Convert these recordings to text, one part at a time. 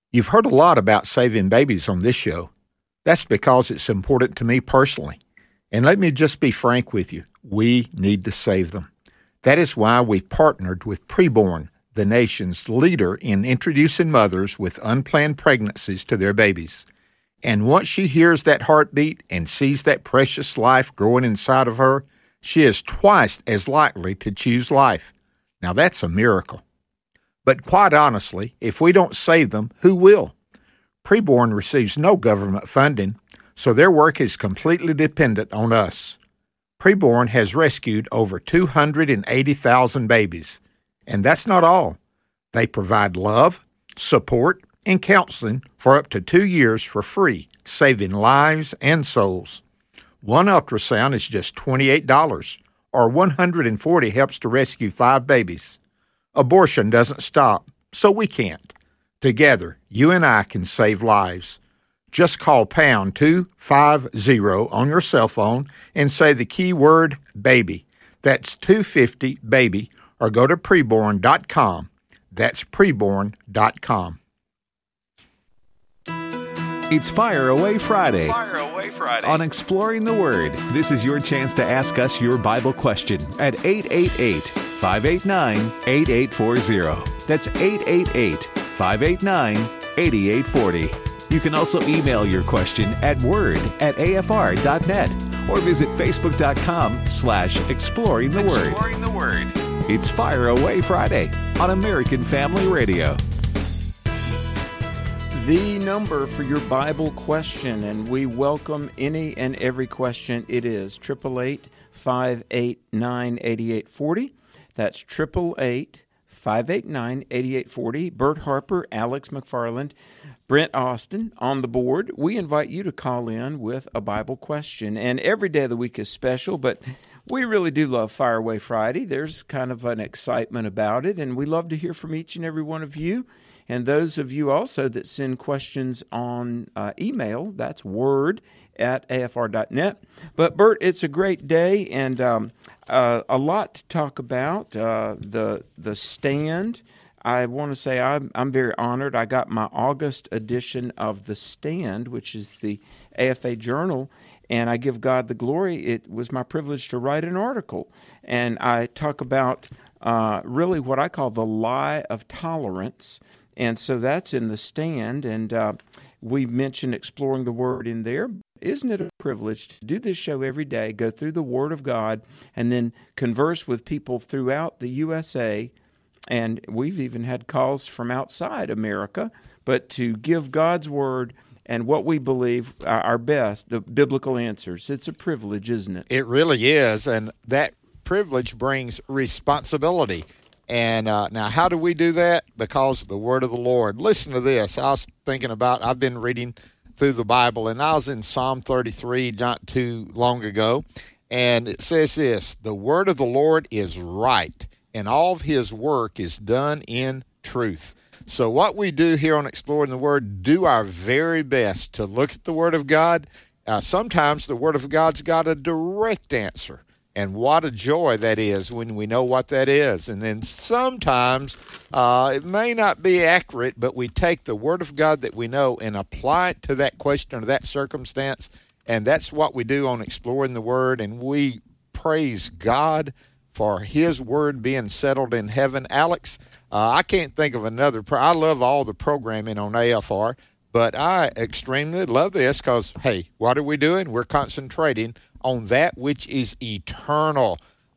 You've heard a lot about saving babies on this show. That's because it's important to me personally. And let me just be frank with you. We need to save them. That is why we've partnered with Preborn, the nation's leader in introducing mothers with unplanned pregnancies to their babies. And once she hears that heartbeat and sees that precious life growing inside of her, she is twice as likely to choose life. Now that's a miracle. But quite honestly, if we don't save them, who will? Preborn receives no government funding, so their work is completely dependent on us. Preborn has rescued over 280,000 babies. And that's not all. They provide love, support, and counseling for up to 2 years for free, saving lives and souls. One ultrasound is just $28, or $140 helps to rescue 5 babies. Abortion doesn't stop, so we can't. Together, you and I can save lives. Just call pound 250 on your cell phone and say the keyword baby. That's 250-BABY, or go to preborn.com. That's preborn.com. It's Fire Away Friday. Fire Away Friday. On Exploring the Word. This is your chance to ask us your Bible question at 888-589-8840. That's 888-589-8840. You can also email your question at word@afr.net or visit facebook.com/exploring the word. Exploring the Word. It's Fire Away Friday on American Family Radio. The number for your Bible question, and we welcome any and every question. It is 888-589-8840. That's 888-589-8840. Bert Harper, Alex McFarland, Brent Austin on the board. We invite you to call in with a Bible question. And every day of the week is special, but we really do love Fire Away Friday. There's kind of an excitement about it, and we love to hear from each and every one of you. And those of you also that send questions on email, that's word@afr.net. But, Bert, it's a great day, and a lot to talk about. The Stand. I want to say I'm very honored. I got my August edition of The Stand, which is the AFA Journal, and I give God the glory. It was my privilege to write an article, and I talk about really what I call the lie of tolerance. And so that's in The Stand, and we mentioned exploring the Word in there. Isn't it a privilege to do this show every day, go through the Word of God, and then converse with people throughout the USA? And we've even had calls from outside America, but to give God's Word and what we believe are our best, the biblical answers. It's a privilege, isn't it? It really is, and that privilege brings responsibility. And now, how do we do that? Because of the word of the Lord. Listen to this. I was thinking about, I've been reading through the Bible, and I was in Psalm 33 not too long ago, and it says this: the word of the Lord is right, and all of his work is done in truth. So what we do here on Exploring the Word, do our very best to look at the Word of God. Sometimes the Word of God's got a direct answer. And what a joy that is when we know what that is. And then sometimes it may not be accurate, but we take the Word of God that we know and apply it to that question or that circumstance. And that's what we do on Exploring the Word. And we praise God for his Word being settled in heaven. Alex, I can't think of another. I love all the programming on AFR, but I extremely love this because, hey, what are we doing? We're concentrating on that which is eternal,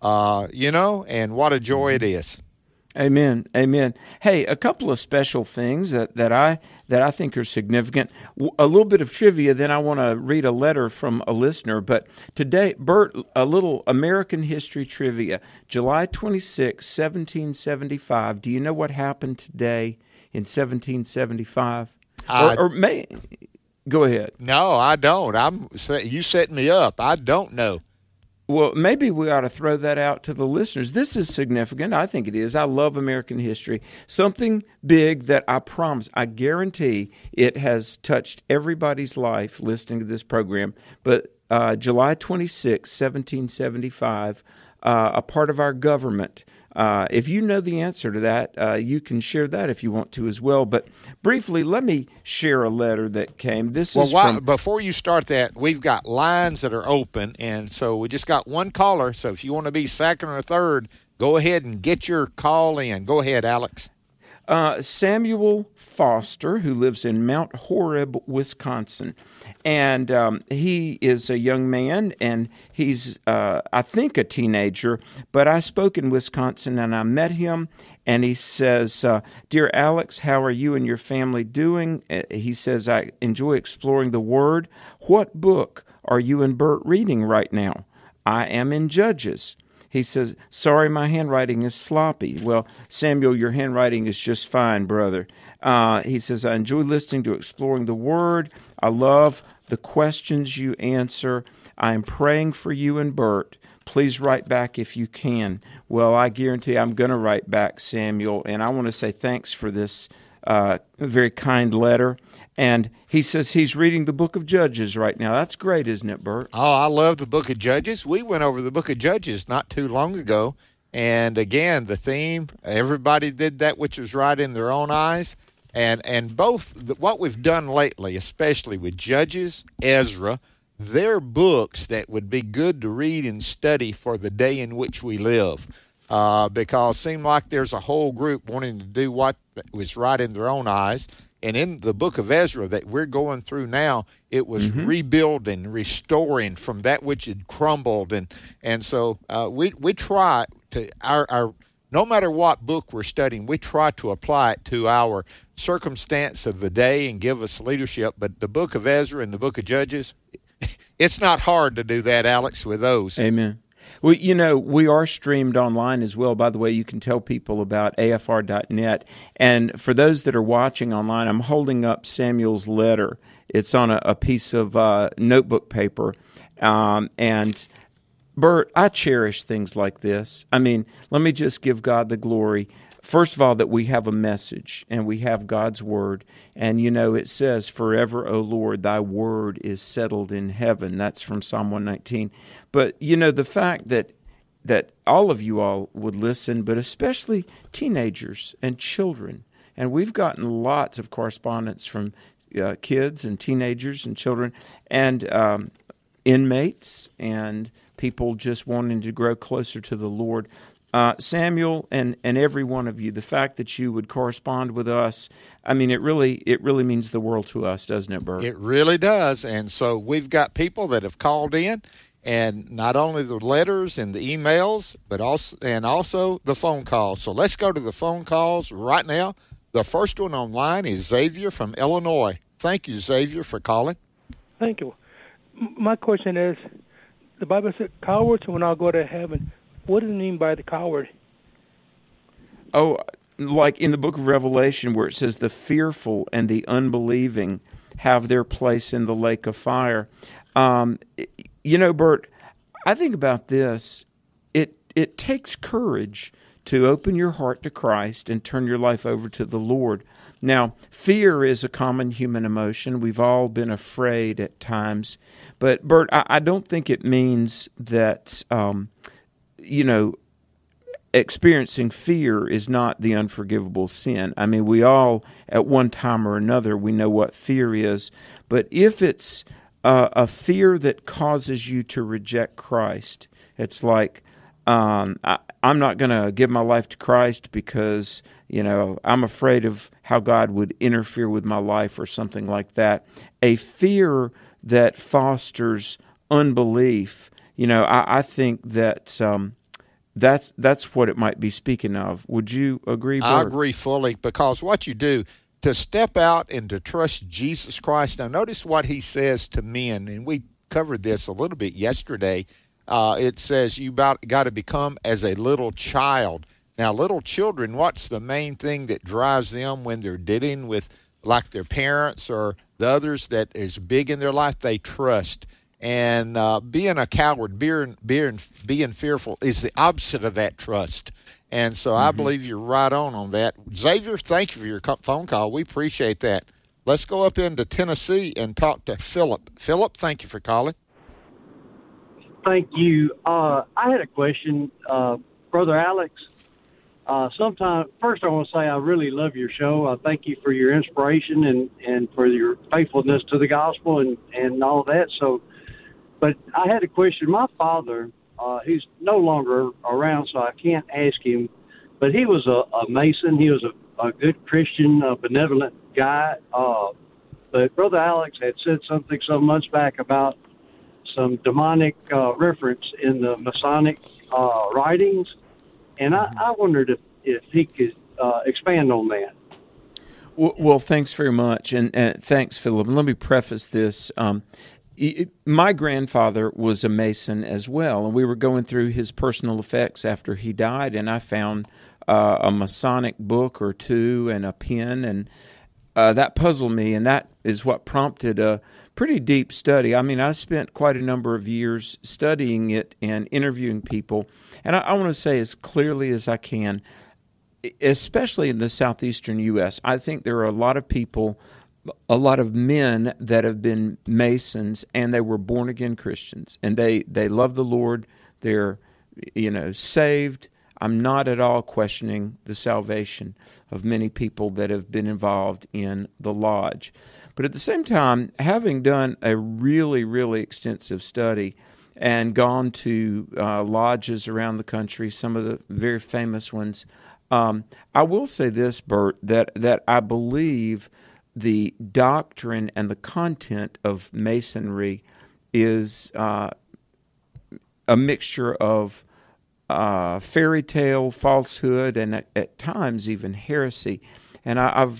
and what a joy it is. Amen. Amen. Hey, a couple of special things that I think are significant. A little bit of trivia, then I want to read a letter from a listener. But today, Bert, a little American history trivia. July 26, 1775. Do you know what happened today in 1775? Go ahead. No, I don't. You setting me up. I don't know. Well, maybe we ought to throw that out to the listeners. This is significant. I think it is. I love American history. Something big that I promise, I guarantee it has touched everybody's life listening to this program. But July 26, 1775, a part of our government if you know the answer to that, you can share that if you want to as well. But briefly, let me share a letter that came. Before you start that, we've got lines that are open, and so we just got one caller. So if you want to be second or third, go ahead and get your call in. Go ahead, Alex. Samuel Foster, who lives in Mount Horeb, Wisconsin. And he is a young man, and he's, I think, a teenager. But I spoke in Wisconsin, and I met him, and he says, "Dear Alex, how are you and your family doing?" He says, "I enjoy exploring the Word. What book are you and Bert reading right now?" "I am in Judges." He says, "Sorry, my handwriting is sloppy." Well, Samuel, your handwriting is just fine, brother. He says, "I enjoy listening to Exploring the Word. I love the questions you answer. I am praying for you and Bert. Please write back if you can." Well, I guarantee I'm going to write back, Samuel, and I want to say thanks for this very kind letter. And he says he's reading the book of Judges right now. That's great, isn't it, Bert? Oh, I love the book of Judges. We went over the book of Judges not too long ago. And again, the theme, everybody did that which was right in their own eyes. And both, what we've done lately, especially with Judges, Ezra, they're books that would be good to read and study for the day in which we live. Because it seemed like there's a whole group wanting to do what was right in their own eyes. And in the book of Ezra that we're going through now, it was rebuilding, restoring from that which had crumbled. And so we try to, our no matter what book we're studying, we try to apply it to our circumstance of the day and give us leadership. But the book of Ezra and the book of Judges, it's not hard to do that, Alex, with those. Amen. Well, you know, we are streamed online as well. By the way, you can tell people about afr.net. And for those that are watching online, I'm holding up Samuel's letter. It's on a piece of notebook paper. And, Bert, I cherish things like this. I mean, let me just give God the glory. First of all, that we have a message and we have God's Word. And, you know, it says, "Forever, O Lord, thy word is settled in heaven." That's from Psalm 119. But, you know, the fact that all of you all would listen, but especially teenagers and children. And we've gotten lots of correspondence from kids and teenagers and children and inmates and people just wanting to grow closer to the Lord. Samuel and every one of you, the fact that you would correspond with us, I mean, it really means the world to us, doesn't it, Bert? It really does. And so we've got people that have called in, and not only the letters and the emails, but also the phone calls. So let's go to the phone calls right now. The first one online is Xavier from Illinois. Thank you, Xavier, for calling. Thank you. My question is, the Bible said, "Cowards will not go to heaven." What does it mean by the coward? Oh, like in the book of Revelation where it says the fearful and the unbelieving have their place in the lake of fire. You know, Bert, I think about this. It takes courage to open your heart to Christ and turn your life over to the Lord. Now, fear is a common human emotion. We've all been afraid at times. But, Bert, I don't think it means that, you know, experiencing fear is not the unforgivable sin. I mean, we all, at one time or another, we know what fear is. But if it's a fear that causes you to reject Christ, it's like, I'm not going to give my life to Christ because, you know, I'm afraid of how God would interfere with my life or something like that. A fear that fosters unbelief, you know, I think that that's what it might be speaking of. Would you agree, Bert? I agree fully, because what you do to step out and to trust Jesus Christ. Now, notice what he says to men, and we covered this a little bit yesterday. It says you got to become as a little child. Now, little children, what's the main thing that drives them when they're dealing with, like, their parents or the others that is big in their life? They trust. And being a coward, being fearful is the opposite of that trust. And so I believe you're right on that. Xavier, thank you for your phone call. We appreciate that. Let's go up into Tennessee and talk to Philip. Philip, thank you for calling. Thank you. I had a question. Brother Alex, Sometimes, first I want to say I really love your show. I thank you for your inspiration and for your faithfulness to the gospel and all that. So, but I had a question. My father, he's no longer around, so I can't ask him, but he was a Mason. He was a good Christian, benevolent guy. But Brother Alex had said something some months back about some demonic reference in the Masonic writings. And I wondered if he could expand on that. Well, thanks very much, and thanks, Philip. And let me preface this. My grandfather was a Mason as well, and we were going through his personal effects after he died, and I found a Masonic book or two and a pen, and that puzzled me, and that is what prompted a pretty deep study. I mean, I spent quite a number of years studying it and interviewing people, and I want to say as clearly as I can, especially in the southeastern U.S., I think there are a lot of people, a lot of men that have been Masons, and they were born-again Christians, and they love the Lord. They're, saved. I'm not at all questioning the salvation of many people that have been involved in the lodge. But at the same time, having done a really, really extensive study and gone to lodges around the country, some of the very famous ones, I will say this, Bert, that I believe the doctrine and the content of Masonry is a mixture of fairy tale, falsehood, and at times even heresy. And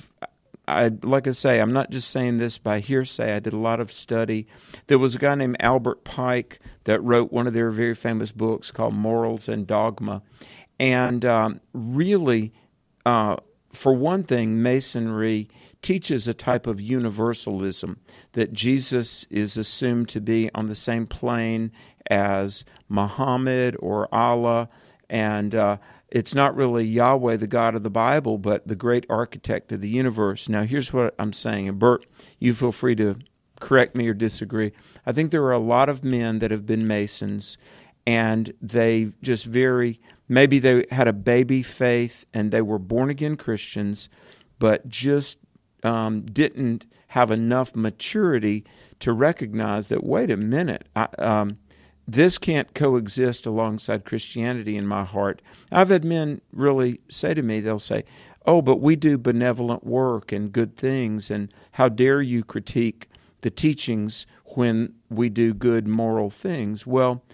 like I say, I'm not just saying this by hearsay. I did a lot of study. There was a guy named Albert Pike that wrote one of their very famous books called Morals and Dogma. And really, for one thing, Masonry teaches a type of universalism, that Jesus is assumed to be on the same plane as Muhammad or Allah, and it's not really Yahweh, the God of the Bible, but the great architect of the universe. Now, here's what I'm saying, and Bert, you feel free to correct me or disagree. I think there are a lot of men that have been Masons, and they just maybe they had a baby faith, and they were born-again Christians, but just didn't have enough maturity to recognize that, wait a minute, this can't coexist alongside Christianity in my heart. I've had men really say to me, they'll say, oh, but we do benevolent work and good things, and how dare you critique the teachings when we do good moral things? Well,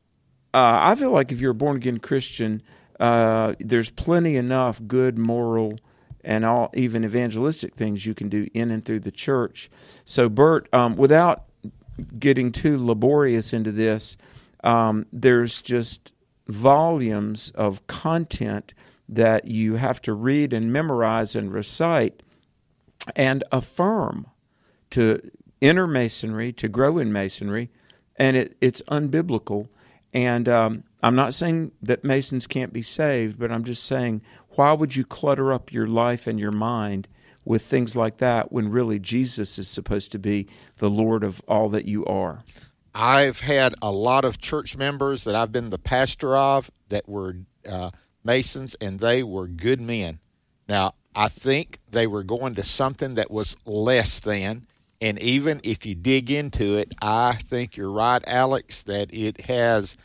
I feel like if you're a born-again Christian, there's plenty enough good moral and all even evangelistic things you can do in and through the church. So, Bert, without getting too laborious into this, there's just volumes of content that you have to read and memorize and recite and affirm to enter Masonry, to grow in Masonry, and it's unbiblical. And I'm not saying that Masons can't be saved, but I'm just saying, why would you clutter up your life and your mind with things like that when really Jesus is supposed to be the Lord of all that you are? I've had a lot of church members that I've been the pastor of that were Masons, and they were good men. Now, I think they were going to something that was less than, and even if you dig into it, I think you're right, Alex, that it has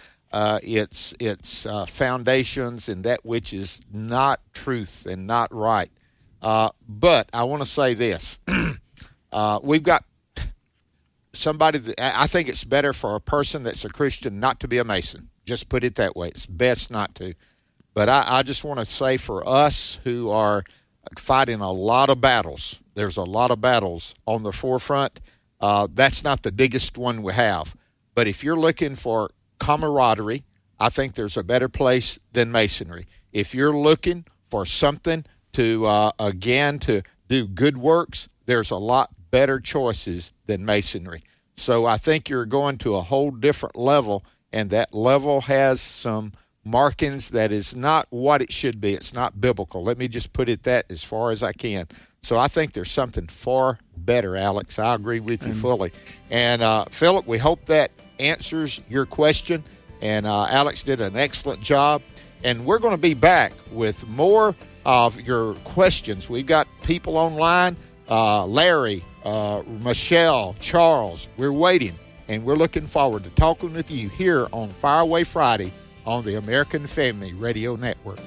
its foundations in that which is not truth and not right. But I want to say this. We've got somebody that I think it's better for a person that's a Christian not to be a Mason. Just put it that way. It's best not to. But I just want to say for us who are fighting a lot of battles, there's a lot of battles on the forefront. That's not the biggest one we have. But if you're looking for camaraderie, I think there's a better place than Masonry. If you're looking for something to, to do good works, there's a lot better choices than Masonry. So I think you're going to a whole different level, and that level has some markings that is not what it should be. It's not biblical. Let me just put it that as far as I can. So I think there's something far better, Alex. I agree with you fully. And Philip, we hope that answers your question. And Alex did an excellent job. And we're going to be back with more of your questions. We've got people online, Larry, Michelle, Charles. We're waiting, and we're looking forward to talking with you here on Faraway Friday on the American Family Radio Network.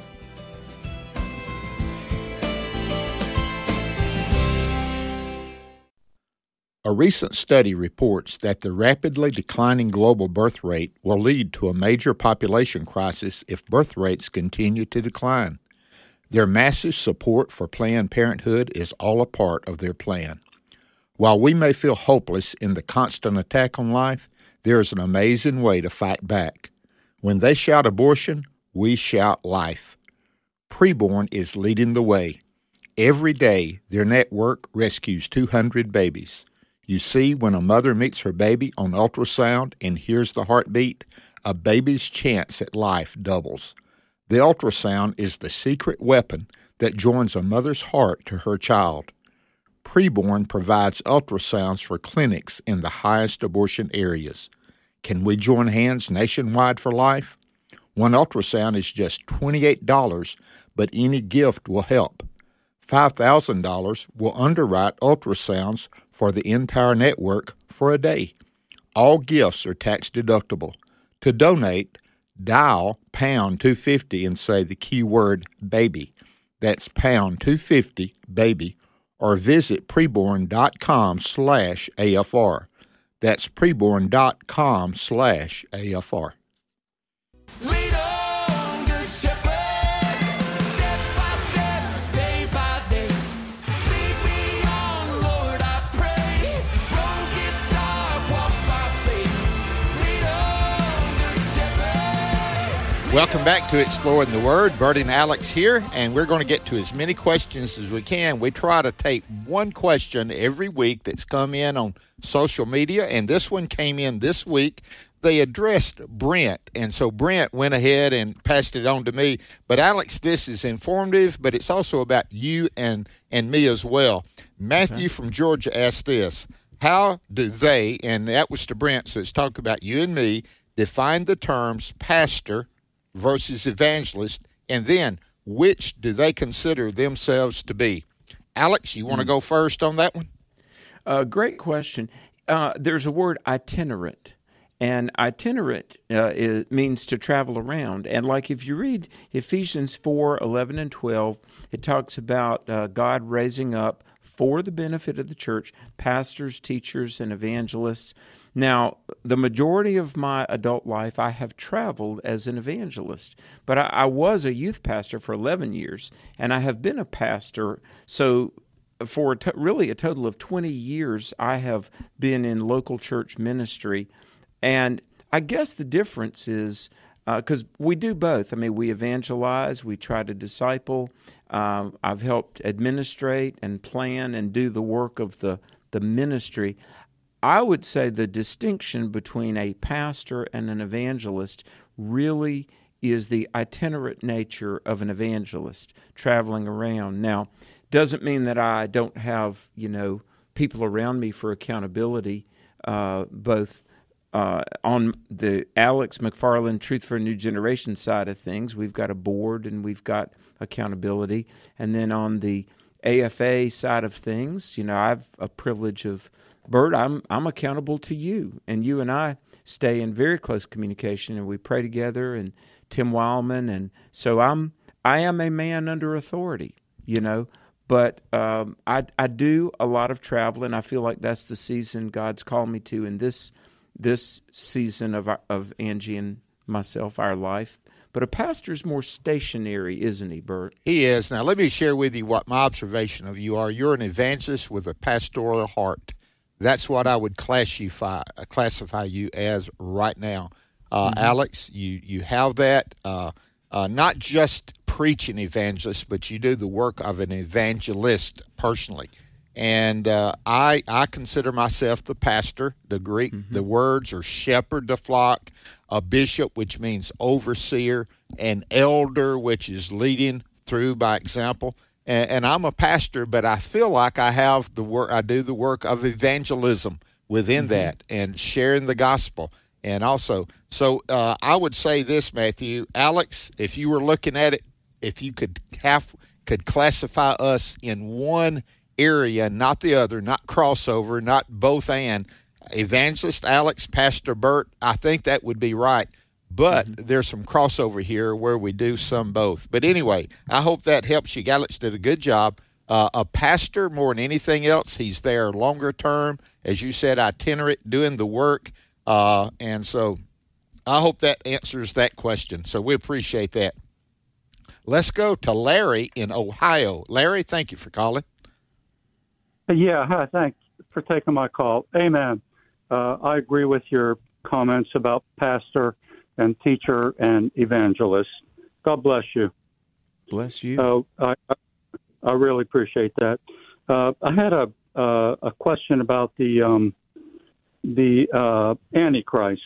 A recent study reports that the rapidly declining global birth rate will lead to a major population crisis if birth rates continue to decline. Their massive support for Planned Parenthood is all a part of their plan. While we may feel hopeless in the constant attack on life, there is an amazing way to fight back. When they shout abortion, we shout life. Preborn is leading the way. Every day, their network rescues 200 babies. You see, when a mother meets her baby on ultrasound and hears the heartbeat, a baby's chance at life doubles. The ultrasound is the secret weapon that joins a mother's heart to her child. Preborn provides ultrasounds for clinics in the highest abortion areas. Can we join hands nationwide for life? One ultrasound is just $28, but any gift will help. $5,000 will underwrite ultrasounds for the entire network for a day. All gifts are tax deductible. To donate, dial pound 250 and say the keyword baby. That's pound 250 baby, or visit preborn.com/AFR. That's preborn.com/AFR. Welcome back to Exploring the Word. Bert and Alex here, and we're going to get to as many questions as we can. We try to take one question every week that's come in on social media, and this one came in this week. They addressed Brent, and so Brent went ahead and passed it on to me. But, Alex, this is informative, but it's also about you and me as well. Matthew from Georgia asked this: how do they, and that was to Brent, so it's talking about you and me, define the terms pastor versus evangelist, and then which do they consider themselves to be? Alex, you want to go first on that one? Great question. There's a word itinerant, and itinerant it means to travel around. And like if you read Ephesians 4:11 and 12, it talks about God raising up for the benefit of the church pastors, teachers, and evangelists. Now, the majority of my adult life, I have traveled as an evangelist, but I was a youth pastor for 11 years, and I have been a pastor. So for really a total of 20 years, I have been in local church ministry. And I guess the difference is, because we do both. I mean, we evangelize, we try to disciple. I've helped administrate and plan and do the work of the ministry. I would say the distinction between a pastor and an evangelist really is the itinerant nature of an evangelist, traveling around. Now, doesn't mean that I don't have, people around me for accountability, both on the Alex McFarland Truth for a New Generation side of things. We've got a board and we've got accountability. And then on the AFA side of things, I've a privilege of, Bert, I'm accountable to you, and you and I stay in very close communication, and we pray together, and Tim Wildman, and so I am a man under authority, but I do a lot of traveling. I feel like that's the season God's called me to in this season of Angie and myself, our life. But a pastor's more stationary, isn't he, Bert? He is. Now, let me share with you what my observation of you are. You're an evangelist with a pastoral heart. That's what I would classify you as right now. Alex, you have that, not just preaching evangelist, but you do the work of an evangelist personally. And I consider myself the pastor. The Greek, the words are shepherd the flock, a bishop, which means overseer, an elder, which is leading through by example. And I'm a pastor, but I feel like I have the work. I do the work of evangelism within that and sharing the gospel. And also, so I would say this, Matthew, Alex, if you were looking at it, if you could classify us in one area, not the other, not crossover, not both and, Evangelist Alex, Pastor Bert, I think that would be right. But there's some crossover here where we do some both. But anyway, I hope that helps you. Alex did a good job. A pastor, more than anything else, he's there longer term, as you said, itinerant, doing the work. And so I hope that answers that question. So we appreciate that. Let's go to Larry in Ohio. Larry, thank you for calling. Yeah, hi, thanks for taking my call. Amen. I agree with your comments about pastor and teacher and evangelist. God bless you. Bless you. I really appreciate that. I had a question about the Antichrist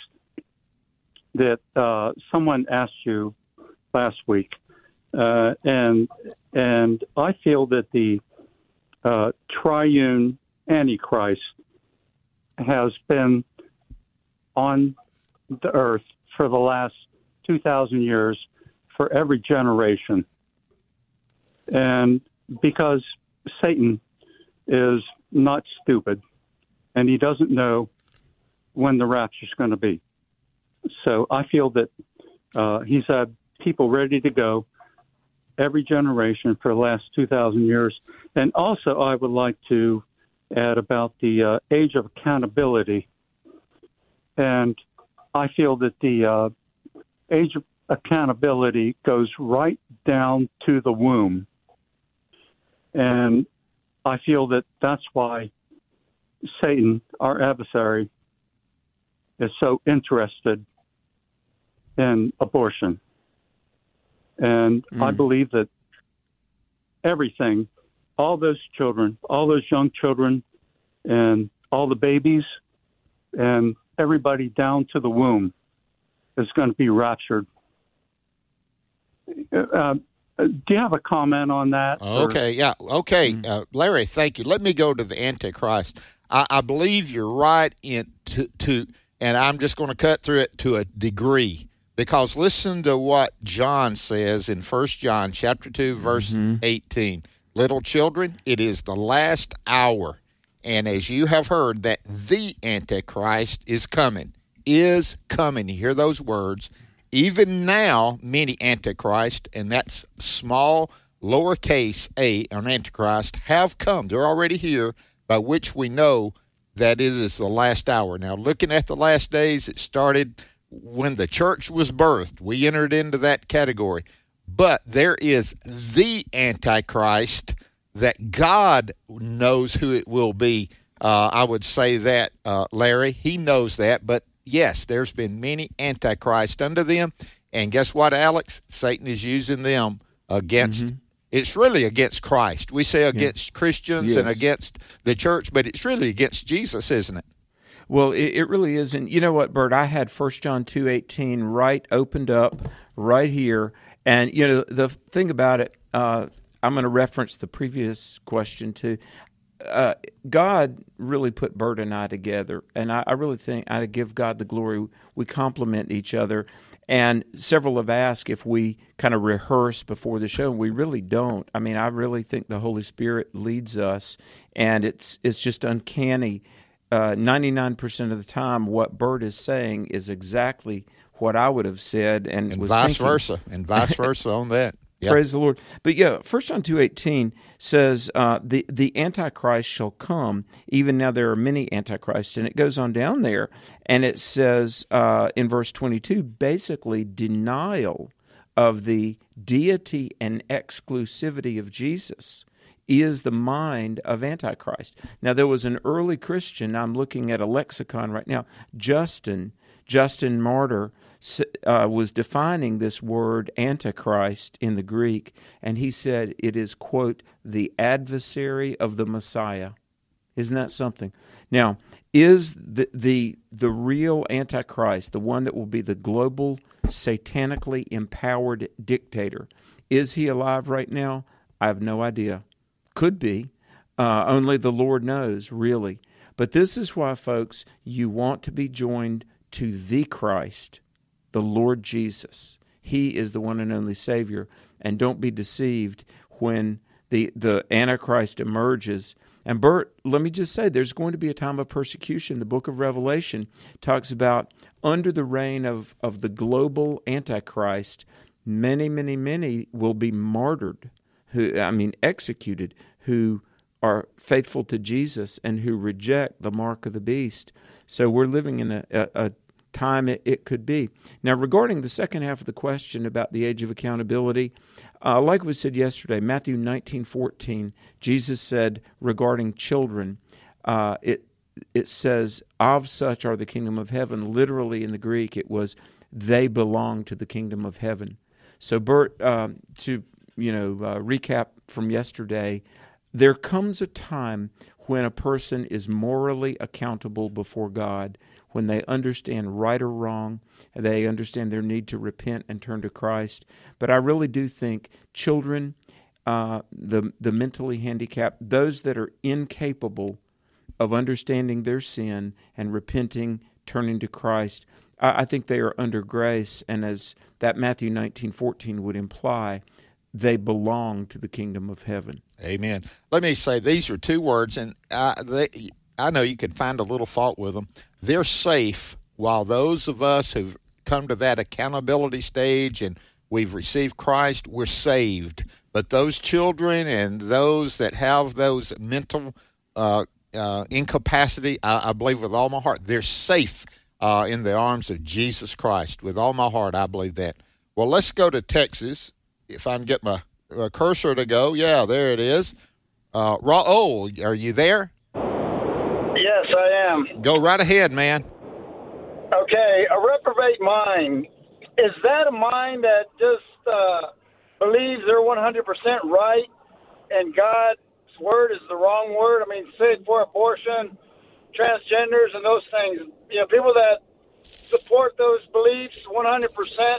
that someone asked you last week, and I feel that the triune Antichrist has been on the earth for the last 2,000 years for every generation. And because Satan is not stupid and he doesn't know when the rapture is going to be. So I feel that he's had people ready to go every generation for the last 2,000 years. And also I would like to add about the age of accountability. And I feel that the age of accountability goes right down to the womb. And I feel that that's why Satan, our adversary, is so interested in abortion. And I believe that everything, all those children, all those young children, and all the babies, and everybody down to the womb is going to be raptured. Do you have a comment on that? Okay, yeah. Okay, Larry, thank you. Let me go to the Antichrist. I believe you're right and I'm just going to cut through it to a degree, because listen to what John says in 1 John chapter 2, verse 18. Little children, it is the last hour, and as you have heard that the Antichrist is coming. You hear those words. Even now, many Antichrist, and that's small, lowercase a, an Antichrist, have come. They're already here, by which we know that it is the last hour. Now, looking at the last days, it started when the church was birthed. We entered into that category. But there is the Antichrist that God knows who it will be. I would say that, Larry. He knows that, but yes, there's been many Antichrist under them, and guess what, Alex? Satan is using them against, it's really against Christ. We say against Christians and against the church, but it's really against Jesus, isn't it? Well, it really is. And you know what, Bert? I had 1 John 2:18 opened up right here. And, you know, the thing about it, I'm going to reference the previous question too. God really put Bert and I together, and I really think I give God the glory. We complement each other, and several have asked if we kind of rehearse before the show, and we really don't. I mean, I really think the Holy Spirit leads us, and it's just uncanny. 99% of the time, what Bert is saying is exactly what I would have said, and was vice thinking. versa on that. Yep. Praise the Lord. But yeah, 1 John 2:18 says, the Antichrist shall come. Even now there are many Antichrists. And it goes on down there, and it says in verse 22, basically denial of the deity and exclusivity of Jesus is the mind of Antichrist. Now, there was an early Christian, I'm looking at a lexicon right now, Justin Martyr, was defining this word Antichrist in the Greek, and he said it is, quote, the adversary of the Messiah. Isn't that something? Now, is the real Antichrist, the one that will be the global, satanically empowered dictator, is he alive right now? I have no idea. Could be. Only the Lord knows, really. But this is why, folks, you want to be joined to the Christ, the Lord Jesus. He is the one and only Savior. And don't be deceived when the Antichrist emerges. And Bert, let me just say, there's going to be a time of persecution. The book of Revelation talks about under the reign of the global Antichrist, many, many, many will be martyred, executed, who are faithful to Jesus and who reject the mark of the beast. So we're living in a time it could be. Now, regarding the second half of the question about the age of accountability, like we said yesterday, Matthew 19:14, Jesus said regarding children, it says, of such are the kingdom of heaven. Literally in the Greek, it was, they belong to the kingdom of heaven. So, Bert, to recap from yesterday, there comes a time when a person is morally accountable before God, when they understand right or wrong, they understand their need to repent and turn to Christ. But I really do think children, the mentally handicapped, those that are incapable of understanding their sin and repenting, turning to Christ, I think they are under grace, and as that Matthew 19:14 would imply, they belong to the kingdom of heaven. Amen. Let me say, these are two words, and I know you could find a little fault with them. They're safe, while those of us who've come to that accountability stage and we've received Christ, we're saved. But those children and those that have those mental incapacity, I believe with all my heart, they're safe in the arms of Jesus Christ. With all my heart, I believe that. Well, let's go to Texas. If I can get my cursor to go. Yeah, there it is. Raul, are you there? Yes, I am. Go right ahead, man. Okay, a reprobate mind, is that a mind that just believes they're 100% right and God's word is the wrong word? I mean, say for abortion, transgenders, and those things. People that support those beliefs 100%,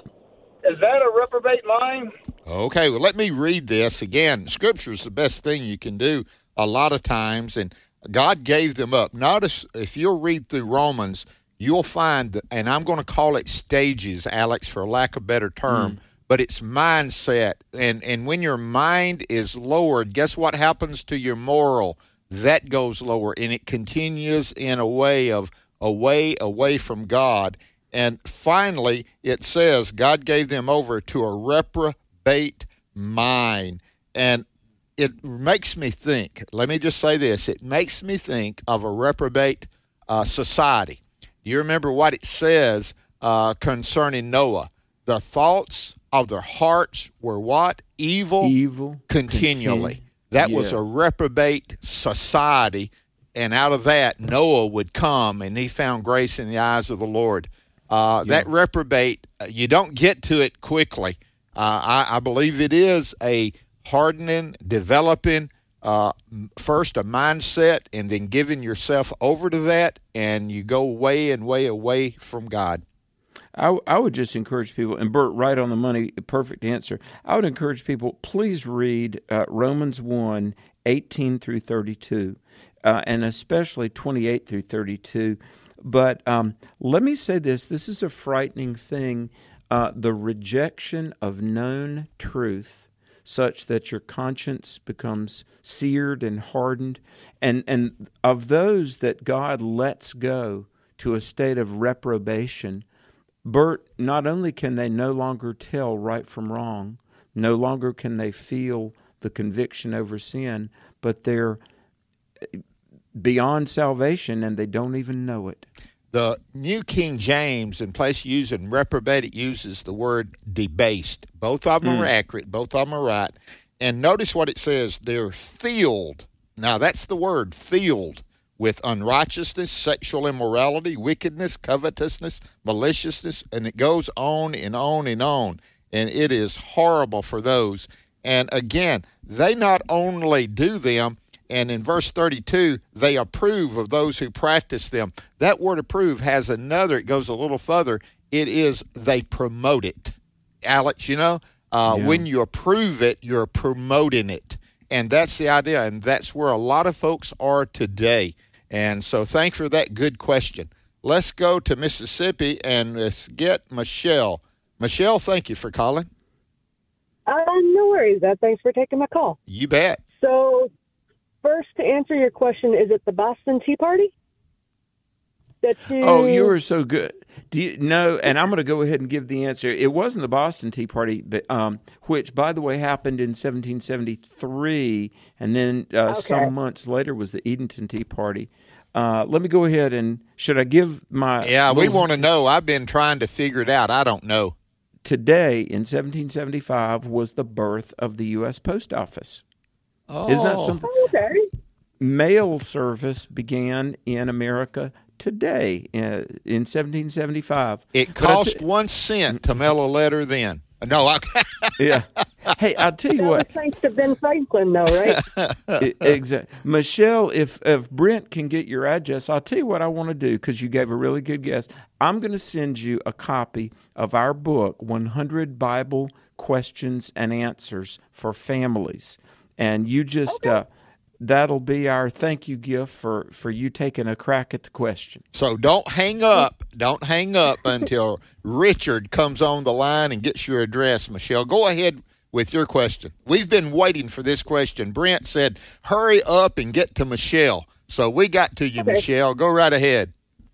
is that a reprobate mind? Okay, well, let me read this again. Scripture is the best thing you can do a lot of times, and God gave them up. Notice, if you'll read through Romans, you'll find, and I'm going to call it stages, Alex, for lack of a better term, but it's mindset. And when your mind is lowered, guess what happens to your moral? That goes lower, and it continues in a way of away from God. And finally, it says God gave them over to a reprobate mind. And it makes me think, let me just say this, it makes me think of a reprobate society. Do you remember what it says concerning Noah? The thoughts of their hearts were what? Evil continually. That was a reprobate society. And out of that, Noah would come, and he found grace in the eyes of the Lord. That reprobate, you don't get to it quickly. I believe it is a hardening, developing, first a mindset, and then giving yourself over to that, and you go way and way away from God. I would just encourage people, and Bert, right on the money, perfect answer. I would encourage people, please read Romans 1, 18 through 32, and especially 28 through 32. But let me say this is a frightening thing, the rejection of known truth, such that your conscience becomes seared and hardened, and of those that God lets go to a state of reprobation. Bert, not only can they no longer tell right from wrong, no longer can they feel the conviction over sin, but they're beyond salvation and they don't even know it. The New King James, in place of using reprobate, it uses the word debased. Both of them are accurate. Both of them are right. And notice what it says. They're filled. Now, that's the word, filled, with unrighteousness, sexual immorality, wickedness, covetousness, maliciousness, and it goes on and on and on. And it is horrible for those. And again, they not only do them, and in verse 32, they approve of those who practice them. That word approve has another, it goes a little further. It is they promote it. Alex, when you approve it, you're promoting it. And that's the idea, and that's where a lot of folks are today. And so thanks for that good question. let's go to Mississippi and let's get Michelle. Michelle, thank you for calling. No worries. Thanks for taking my call. You bet. So, first, to answer your question, is it the Boston Tea Party? Oh, you were so good. Do you know? And I'm going to go ahead and give the answer. It wasn't the Boston Tea Party, but which, by the way, happened in 1773, and then some months later was the Edenton Tea Party. Let me go ahead and should I give my? Yeah, we want to know. I've been trying to figure it out. I don't know. Today, in 1775, was the birth of the U.S. Post Office. Oh. Isn't that something? Okay. Mail service began in America today in 1775. It cost 1 cent to mail a letter then. No, yeah. Hey, I'll tell you what. Thanks to Ben Franklin, though, right? Exactly. Michelle, if Brent can get your address, I'll tell you what I want to do, because you gave a really good guess. I'm going to send you a copy of our book, 100 Bible Questions and Answers for Families. And you just, that'll be our thank you gift for you taking a crack at the question. So don't hang up. Don't hang up until Richard comes on the line and gets your address, Michelle. Go ahead with your question. We've been waiting for this question. Brent said, hurry up and get to Michelle. So we got to you, Michelle. Go right ahead.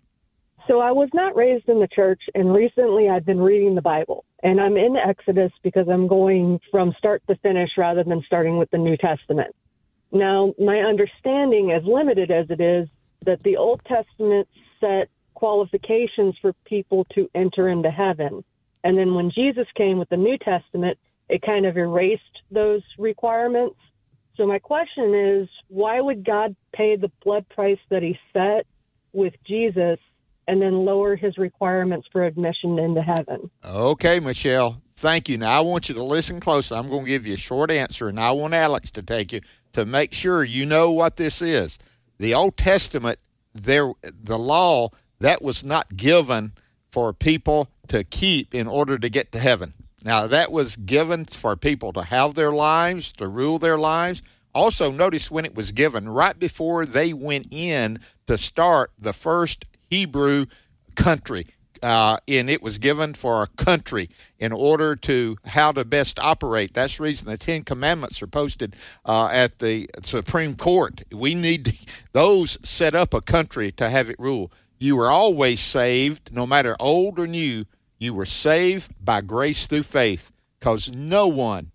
So I was not raised in the church, and recently I've been reading the Bible. And I'm in Exodus because I'm going from start to finish rather than starting with the New Testament. Now, my understanding, as limited as it is, that the Old Testament set qualifications for people to enter into heaven. And then when Jesus came with the New Testament, it kind of erased those requirements. So my question is, why would God pay the blood price that he set with Jesus and then lower his requirements for admission into heaven? Okay, Michelle. Thank you. Now, I want you to listen closely. I'm going to give you a short answer, and I want Alex to take you to make sure you know what this is. The Old Testament, the law, that was not given for people to keep in order to get to heaven. Now, that was given for people to have their lives, to rule their lives. Also, notice when it was given, right before they went in to start the first Hebrew country. And it was given for a country in order to how to best operate. That's the reason the Ten Commandments are posted at the Supreme Court. We need those set up a country to have it rule. You were always saved, no matter old or new. You were saved by grace through faith, because no one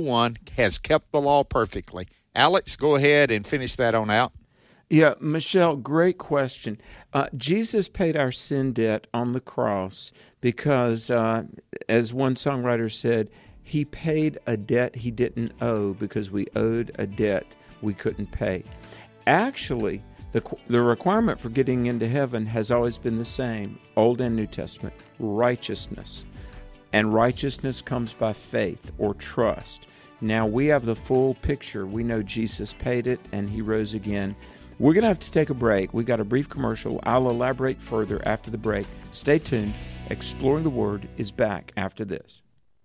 has kept the law perfectly. Alex, go ahead and finish that on out. Yeah, Michelle, great question. Jesus paid our sin debt on the cross because, as one songwriter said, he paid a debt he didn't owe because we owed a debt we couldn't pay. Actually, the requirement for getting into heaven has always been the same, Old and New Testament, righteousness. And righteousness comes by faith or trust. Now we have the full picture. We know Jesus paid it and he rose again. We're going to have to take a break. We got a brief commercial. I'll elaborate further after the break. Stay tuned. Exploring the Word is back after this.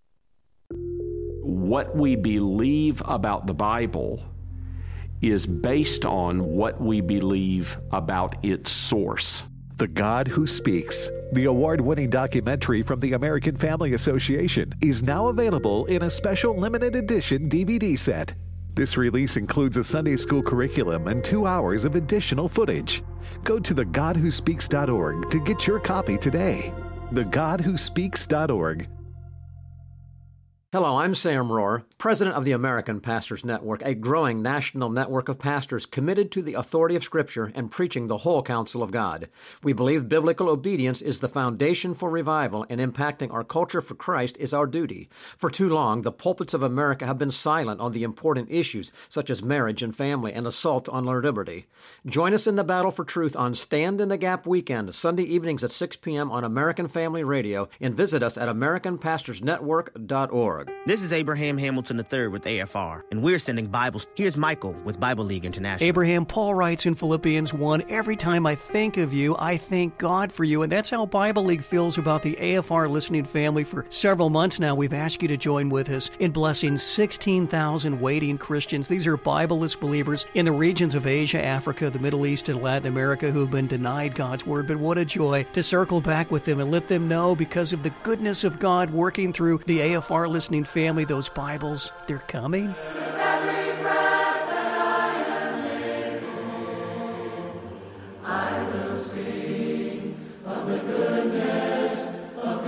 What we believe about the Bible is based on what we believe about its source. The God Who Speaks, the award-winning documentary from the American Family Association, is now available in a special limited edition DVD set. This release includes a Sunday school curriculum and 2 hours of additional footage. Go to thegodwhospeaks.org to get your copy today. thegodwhospeaks.org. Hello, I'm Sam Rohr, president of the American Pastors Network, a growing national network of pastors committed to the authority of Scripture and preaching the whole counsel of God. We believe biblical obedience is the foundation for revival, and impacting our culture for Christ is our duty. For too long, the pulpits of America have been silent on the important issues such as marriage and family and assault on our liberty. Join us in the battle for truth on Stand in the Gap weekend, Sunday evenings at 6 p.m. on American Family Radio, and visit us at AmericanPastorsNetwork.org. AFR.org. This is Abraham Hamilton III with AFR, and we're sending Bibles. Here's Michael with Bible League International. Abraham, Paul writes in Philippians 1, every time I think of you, I thank God for you. And that's how Bible League feels about the AFR listening family. For several months now, we've asked you to join with us in blessing 16,000 waiting Christians. These are Bible-less believers in the regions of Asia, Africa, the Middle East, and Latin America who have been denied God's Word. But what a joy to circle back with them and let them know, because of the goodness of God working through the AFR listening family, those Bibles, they're coming. Every breath that I am able, I will sing of the goodness of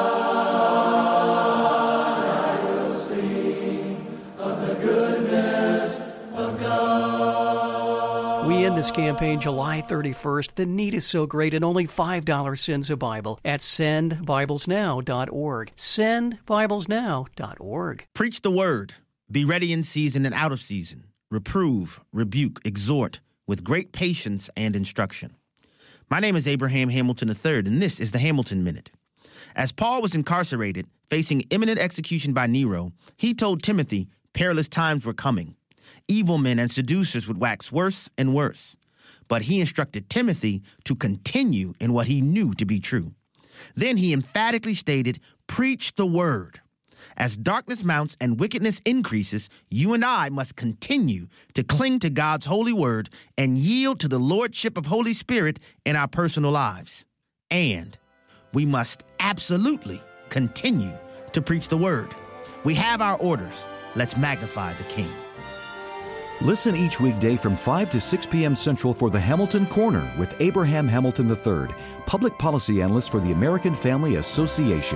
God. I will sing of the goodness of God. We end this campaign July 31st. The need is so great, and only $5 sends a Bible at sendbiblesnow.org. Sendbiblesnow.org. Preach the word. Be ready in season and out of season. Reprove, rebuke, exhort with great patience and instruction. My name is Abraham Hamilton III, and this is the Hamilton Minute. As Paul was incarcerated, facing imminent execution by Nero, he told Timothy perilous times were coming. Evil men and seducers would wax worse and worse. But he instructed Timothy to continue in what he knew to be true. Then he emphatically stated, preach the word. As darkness mounts and wickedness increases, you and I must continue to cling to God's holy word and yield to the lordship of Holy Spirit in our personal lives. And we must absolutely continue to preach the word. We have our orders. Let's magnify the King. Listen each weekday from 5 to 6 p.m. Central for the Hamilton Corner with Abraham Hamilton III, public policy analyst for the American Family Association.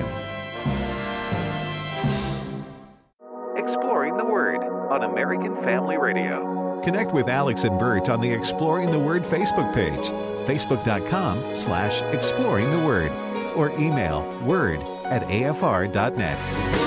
Exploring the Word on American Family Radio. Connect with Alex and Bert on the Exploring the Word Facebook page, facebook.com/exploring the word, or email word@afr.net.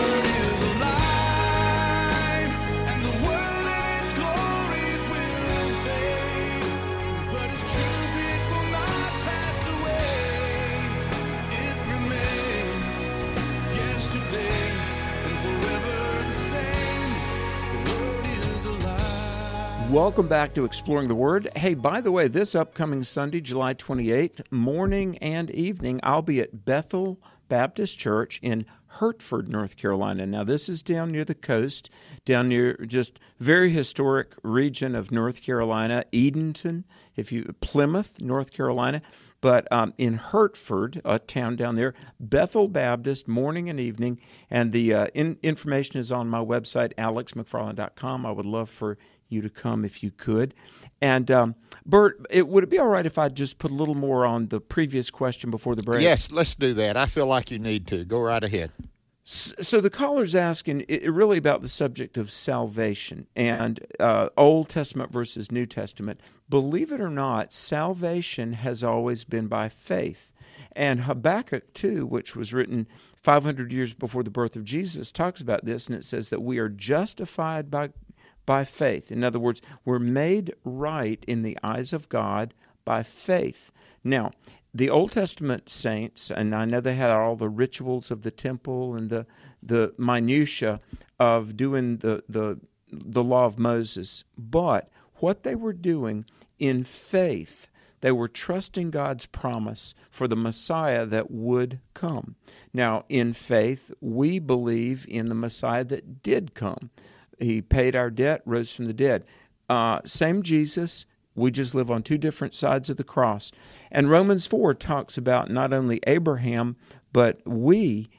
Welcome back to Exploring the Word. Hey, by the way, this upcoming Sunday, July 28th, morning and evening, I'll be at Bethel Baptist Church in Hertford, North Carolina. Now, this is down near the coast, down near just very historic region of North Carolina, Edenton, Plymouth, North Carolina. But in Hertford, a town down there, Bethel Baptist, morning and evening. And the information is on my website, alexmcfarland.com. I would love for you to come if you could. And Bert, would it be all right if I just put a little more on the previous question before the break? Yes, let's do that. I feel like you need to. Go right ahead. So the caller's asking really about the subject of salvation and Old Testament versus New Testament. Believe it or not, salvation has always been by faith. And Habakkuk 2, which was written 500 years before the birth of Jesus, talks about this, and it says that we are justified by faith. In other words, we're made right in the eyes of God by faith. Now, the Old Testament saints, and I know they had all the rituals of the temple and the minutia of doing the law of Moses, but what they were doing in faith, they were trusting God's promise for the Messiah that would come. Now, in faith, we believe in the Messiah that did come. He paid our debt, rose from the dead. Same Jesus. We just live on two different sides of the cross. And Romans 4 talks about not only Abraham, but we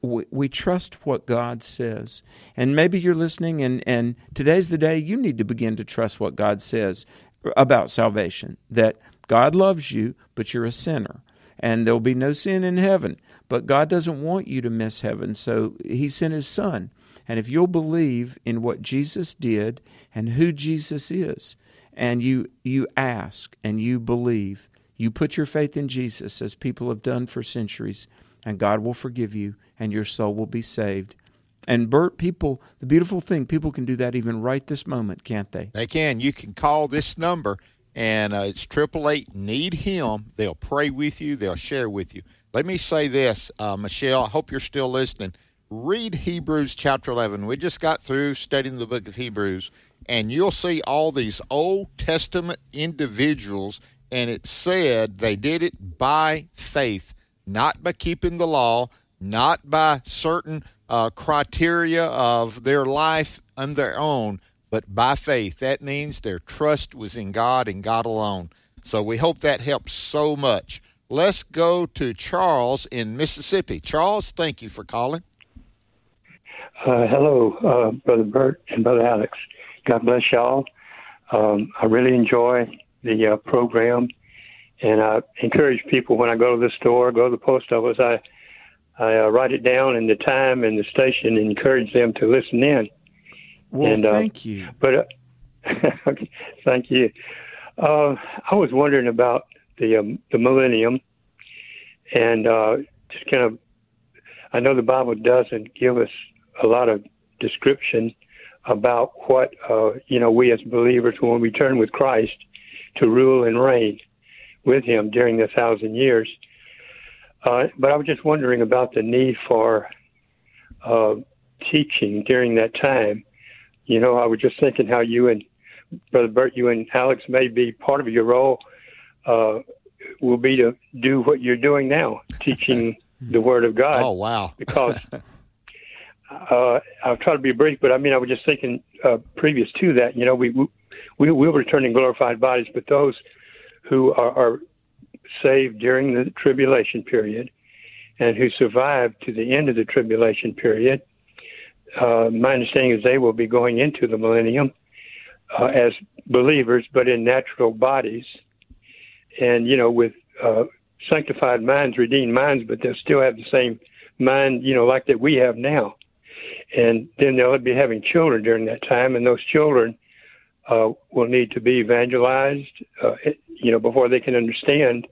trust what God says. And maybe you're listening, and today's the day you need to begin to trust what God says about salvation, that God loves you, but you're a sinner, and there'll be no sin in heaven. But God doesn't want you to miss heaven, so He sent His Son. And if you'll believe in what Jesus did and who Jesus is, and you ask and you believe, you put your faith in Jesus as people have done for centuries, and God will forgive you and your soul will be saved. And Bert, the beautiful thing, people can do that even right this moment, can't they? They can. You can call this number, and it's 888-NEED-HIM. They'll pray with you. They'll share with you. Let me say this, Michelle, I hope you're still listening. read Hebrews chapter 11. We just got through studying the book of Hebrews, and you'll see all these Old Testament individuals, and it said they did it by faith, not by keeping the law, not by certain criteria of their life on their own, but by faith. That means their trust was in God and God alone. So we hope that helps so much. Let's go to Charles in Mississippi. Charles, thank you for calling. Hello, Brother Bert and Brother Alex. God bless y'all. I really enjoy the program, and I encourage people when I go to the store, go to the post office, I write it down and the time and the station and encourage them to listen in. Well, and, thank you. But thank you. I was wondering about the millennium, and just kind of, I know the Bible doesn't give us a lot of description about what we as believers, when we return with Christ to rule and reign with Him during the 1,000 years. But I was just wondering about the need for teaching during that time. I was just thinking how you and Brother Bert, you and Alex, may be part of your role will be to do what you're doing now, teaching the Word of God. Oh, wow. Because I'll try to be brief, but I was just thinking previous to that, we will return in glorified bodies, but those who are saved during the tribulation period and who survive to the end of the tribulation period, my understanding is they will be going into the millennium as believers, but in natural bodies and, with sanctified minds, redeemed minds, but they'll still have the same mind, like that we have now. And then they'll be having children during that time, and those children will need to be evangelized, before they can understand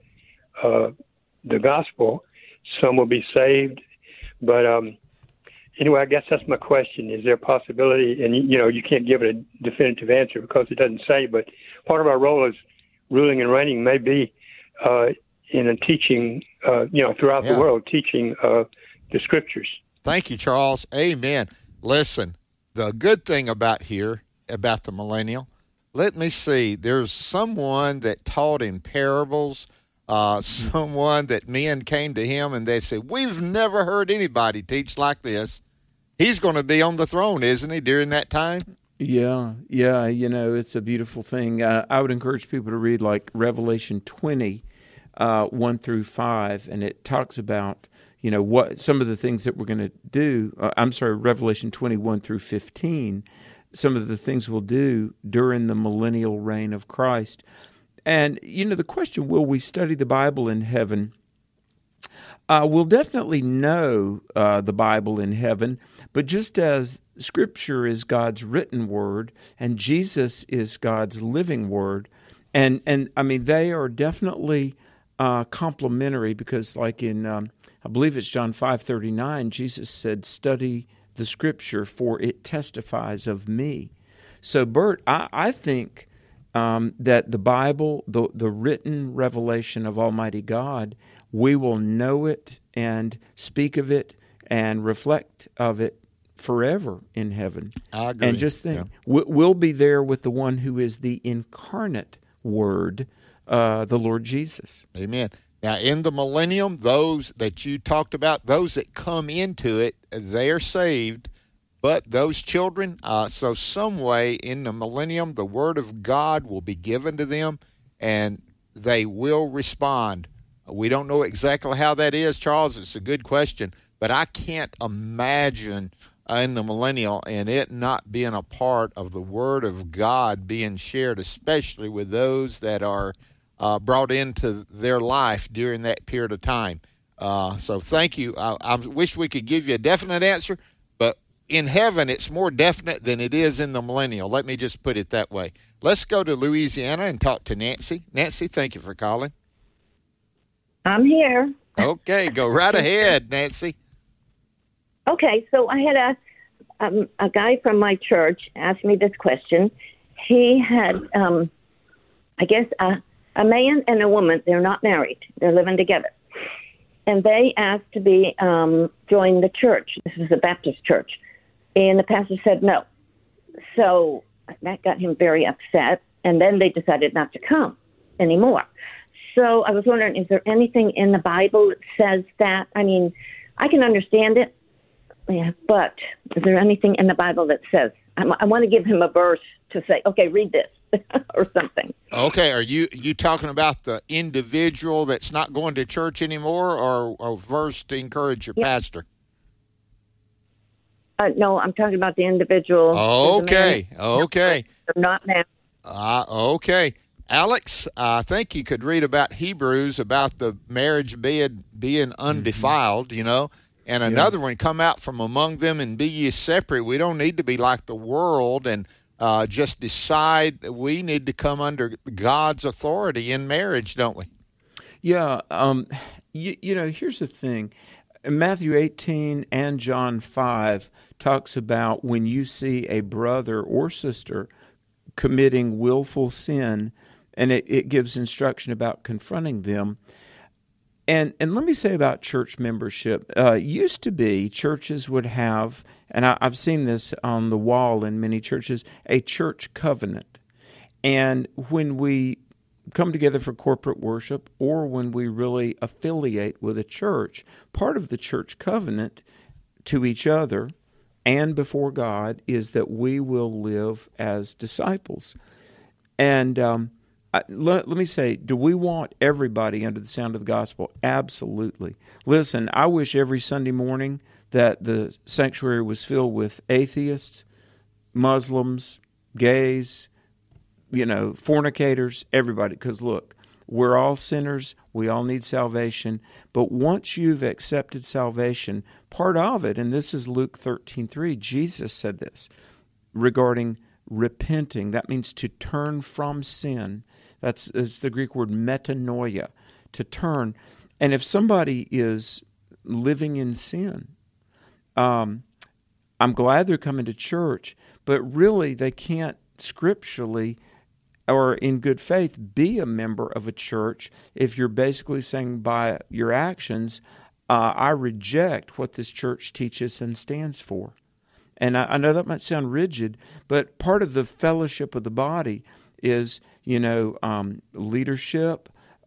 the gospel. Some will be saved. But anyway, I guess that's my question. Is there a possibility, and you can't give it a definitive answer because it doesn't say, but part of our role as ruling and reigning may be in a teaching, throughout the world, teaching the scriptures. Thank you, Charles. Amen. Listen, the good thing about the millennial, let me see, there's someone that taught in parables, someone that men came to him and they said, we've never heard anybody teach like this. He's going to be on the throne, isn't he, during that time? Yeah, it's a beautiful thing. I would encourage people to read like Revelation 20, 1 through 5, and it talks about what some of the things that we're going to do. Revelation 21 through 15, some of the things we'll do during the millennial reign of Christ. And, the question, will we study the Bible in heaven? We'll definitely know the Bible in heaven, but just as Scripture is God's written word and Jesus is God's living word, and they are definitely complementary, because like in, I believe it's John 5:39, Jesus said, study the Scripture, for it testifies of me. So, Bert, I think that the Bible, the written revelation of Almighty God, we will know it and speak of it and reflect of it forever in heaven. I agree. And just think, we'll be there with the one who is the incarnate Word, the Lord Jesus. Amen. Now, in the millennium, those that you talked about, those that come into it, they're saved. But those children, so some way in the millennium, the Word of God will be given to them, and they will respond. We don't know exactly how that is, Charles. It's a good question. But I can't imagine in the millennial and it not being a part of the Word of God being shared, especially with those that are brought into their life during that period of time. So thank you. I wish we could give you a definite answer, but in heaven it's more definite than it is in the millennial. Let me just put it that way. Let's go to Louisiana and talk to Nancy. Nancy, thank you for calling. I'm here. Okay, go right ahead, Nancy. Okay, so I had a guy from my church ask me this question. He had, a man and a woman. They're not married. They're living together. and they asked to be join the church. This was a Baptist church, and the pastor said no. So that got him very upset, and then they decided not to come anymore. So I was wondering, is there anything in the Bible that says that? I mean, I can understand it, yeah, but is there anything in the Bible that says? I want to give him a verse to say, okay, read this or something. Okay, are you talking about the individual that's not going to church anymore, or a verse to encourage your pastor? No, I'm talking about the individual. Okay. Not now. Okay. Alex, I think you could read about Hebrews, about the marriage being undefiled, you know, and another one, come out from among them and be ye separate. We don't need to be like the world and just decide that we need to come under God's authority in marriage, don't we? Yeah. You know, here's the thing. Matthew 18 and John 5 talks about when you see a brother or sister committing willful sin, and it gives instruction about confronting them. And let me say about church membership. Used to be churches would have, and I've seen this on the wall in many churches, a church covenant. And when we come together for corporate worship, or when we really affiliate with a church, part of the church covenant to each other and before God is that we will live as disciples. And let me say, do we want everybody under the sound of the gospel? Absolutely. Listen, I wish every Sunday morning that the sanctuary was filled with atheists, Muslims, gays, you know, fornicators, everybody. Because look, we're all sinners. We all need salvation. But once you've accepted salvation, part of it, and this is Luke 13:3, Jesus said this regarding repenting. That means to turn from sin. That's the Greek word metanoia, to turn. And if somebody is living in sin, I'm glad they're coming to church, but really they can't scripturally or in good faith be a member of a church if you're basically saying by your actions, I reject what this church teaches and stands for. And I know that might sound rigid, but part of the fellowship of the body is, you know, leadership,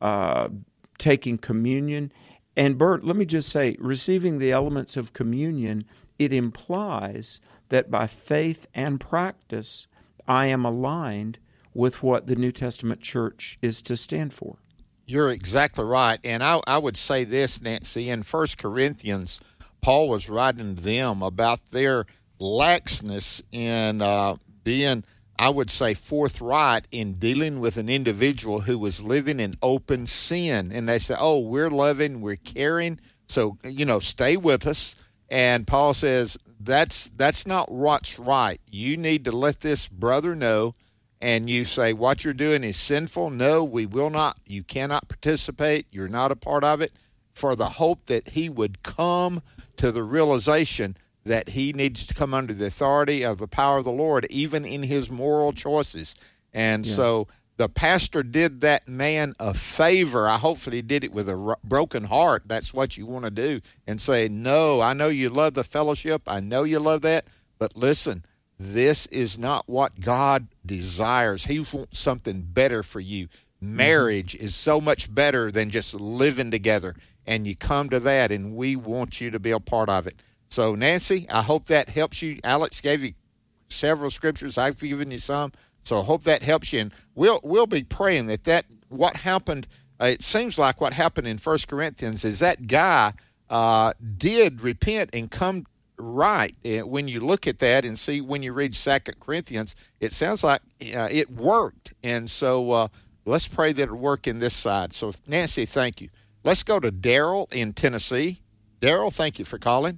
taking communion. And Bert, let me just say, receiving the elements of communion, it implies that by faith and practice, I am aligned with what the New Testament church is to stand for. You're exactly right. And I would say this, Nancy, in 1 Corinthians, Paul was writing to them about their laxness in being, I would say, forthright in dealing with an individual who was living in open sin. And they say, oh, we're loving, we're caring, so, you know, stay with us. And Paul says, that's not what's right. You need to let this brother know. And you say, what you're doing is sinful. No, we will not. You cannot participate. You're not a part of it. For the hope that he would come to the realization that he needs to come under the authority of the power of the Lord, even in his moral choices. And so the pastor did that man a favor. I hopefully did it with a broken heart. That's what you want to do. And say, no, I know you love the fellowship. I know you love that. But listen, this is not what God desires. He wants something better for you. Marriage is so much better than just living together. And you come to that, and we want you to be a part of it. So, Nancy, I hope that helps you. Alex gave you several scriptures. I've given you some. So I hope that helps you. And we'll be praying that what happened, it seems like what happened in 1 Corinthians is that guy did repent and come right. When you look at that and see when you read 2 Corinthians, it sounds like it worked. And so let's pray that it'll work in this side. So, Nancy, thank you. Let's go to Daryl in Tennessee. Daryl, thank you for calling.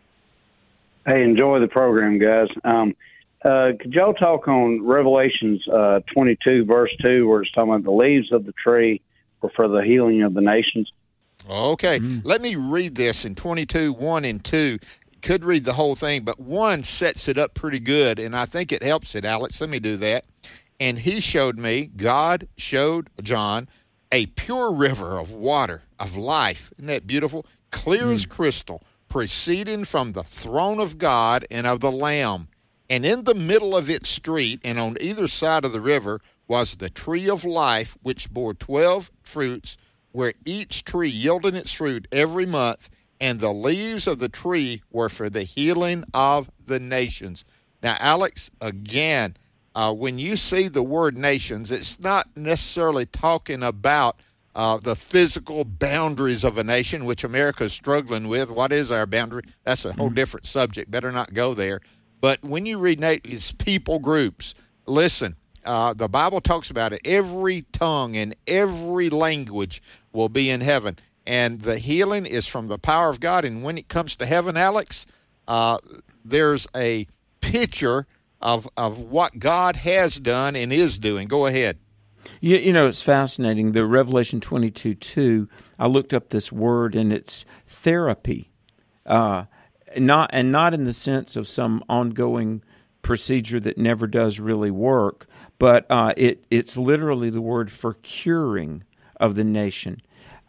Hey, enjoy the program, guys. Could y'all talk on Revelations 22, verse 2, where it's talking about the leaves of the tree were for the healing of the nations? Okay. Let me read this in 22, 1 and 2. Could read the whole thing, but 1 sets it up pretty good, and I think it helps it, Alex. Let me do that. And he showed me, God showed John, a pure river of water, of life. Isn't that beautiful? Clear as crystal, proceeding from the throne of God and of the Lamb. And in the middle of its street and on either side of the river was the tree of life, which bore 12 fruits, where each tree yielded its fruit every month, and the leaves of the tree were for the healing of the nations. Now, Alex, again, when you see the word nations, it's not necessarily talking about the physical boundaries of a nation, which America is struggling with. What is our boundary? That's a whole different subject. Better not go there. But when you read it's people groups. Listen, the Bible talks about it. Every tongue and every language will be in heaven. And the healing is from the power of God. And when it comes to heaven, Alex, there's a picture of what God has done and is doing. Go ahead. You know, it's fascinating. The Revelation 22:2, I looked up this word, and it's therapy. Not in the sense of some ongoing procedure that never does really work, but it's literally the word for curing of the nation.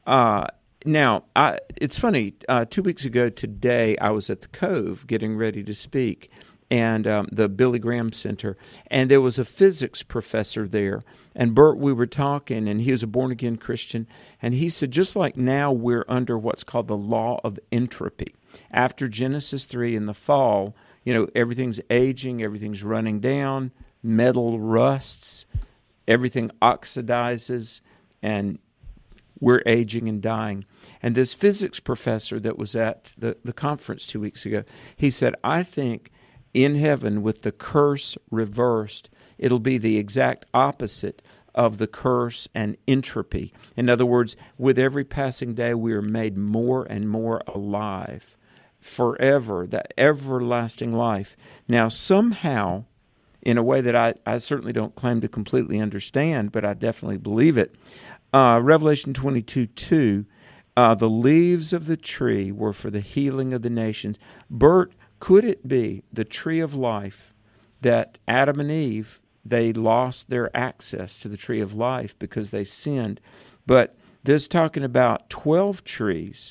Now, it's funny. 2 weeks ago today, I was at the Cove getting ready to speak, and the Billy Graham Center, and there was a physics professor there. And Bert, we were talking, and he was a born-again Christian, and he said, just like now we're under what's called the law of entropy. After Genesis 3 in the fall, you know, everything's aging, everything's running down, metal rusts, everything oxidizes, and we're aging and dying. And this physics professor that was at the conference 2 weeks ago, he said, I think in heaven, with the curse reversed, it'll be the exact opposite of the curse and entropy. In other words, with every passing day, we are made more and more alive forever, that everlasting life. Now, somehow, in a way that I certainly don't claim to completely understand, but I definitely believe it, Revelation 22:2, the leaves of the tree were for the healing of the nations. Bert, could it be the tree of life that Adam and Eve, they lost their access to the tree of life because they sinned? But this talking about 12 trees,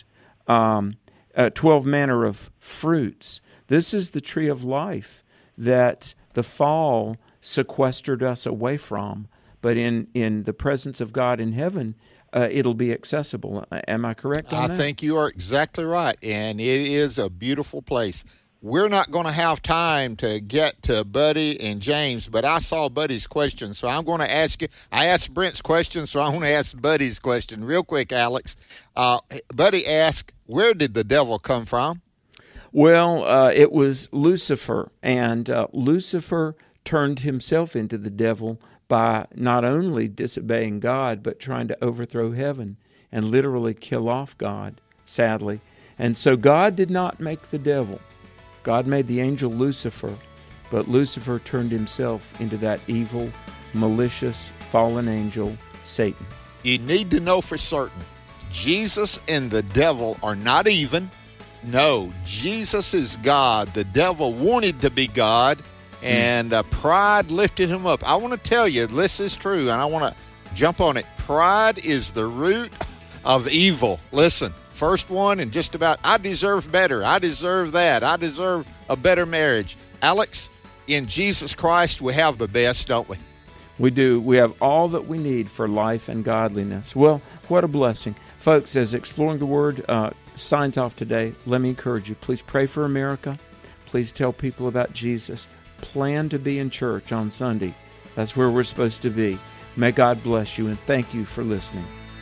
12 manner of fruits. This is the tree of life that the fall sequestered us away from. But in the presence of God in heaven, it'll be accessible. Am I correct on that? I think you are exactly right, and it is a beautiful place. We're not going to have time to get to Buddy and James, but I saw Buddy's question, so I'm going to ask you. I asked Brent's question, so I want to ask Buddy's question real quick, Alex. Buddy asked, where did the devil come from? Well, it was Lucifer, and Lucifer turned himself into the devil by not only disobeying God, but trying to overthrow heaven and literally kill off God, sadly. And so God did not make the devil. God made the angel Lucifer, but Lucifer turned himself into that evil, malicious, fallen angel, Satan. You need to know for certain, Jesus and the devil are not even. No, Jesus is God. The devil wanted to be God, and pride lifted him up. I want to tell you, this is true, and I want to jump on it. Pride is the root of evil. Listen. First one, and just about, I deserve better. I deserve that. I deserve a better marriage. Alex, in Jesus Christ, we have the best, don't we? We do. We have all that we need for life and godliness. Well, what a blessing. Folks, as Exploring the Word signs off today, let me encourage you. Please pray for America. Please tell people about Jesus. Plan to be in church on Sunday. That's where we're supposed to be. May God bless you, and thank you for listening.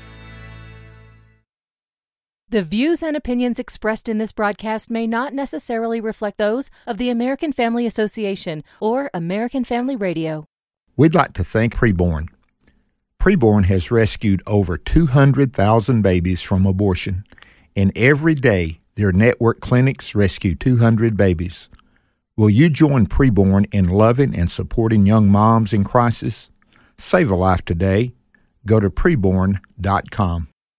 The views and opinions expressed in this broadcast may not necessarily reflect those of the American Family Association or American Family Radio. We'd like to thank Preborn. Preborn has rescued over 200,000 babies from abortion, and every day their network clinics rescue 200 babies. Will you join Preborn in loving and supporting young moms in crisis? Save a life today. Go to preborn.com.